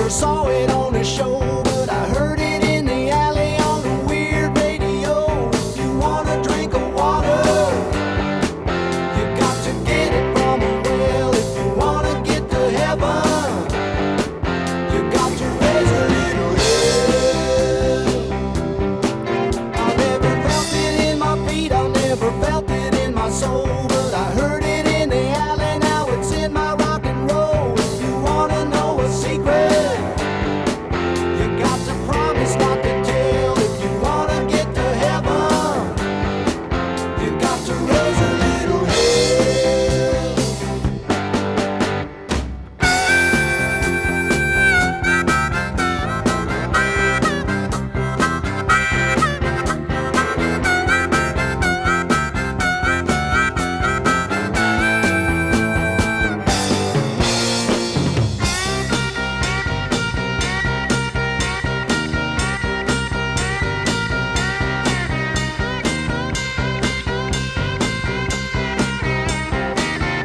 never saw it on a show, but I heard it in the alley on the weird radio. If you wanna drink of water, you got to get it from a well. If you wanna get to heaven, you got to raise a little hell. I never felt it in my feet, I never felt it in my soul, but I heard it in the alley, now it's in my rock and roll. If you wanna know a secret, you got to promise not to tell. If you wanna get to heaven, you got to raise a little hell.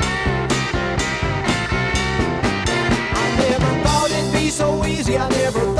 I never thought it'd be so easy, I never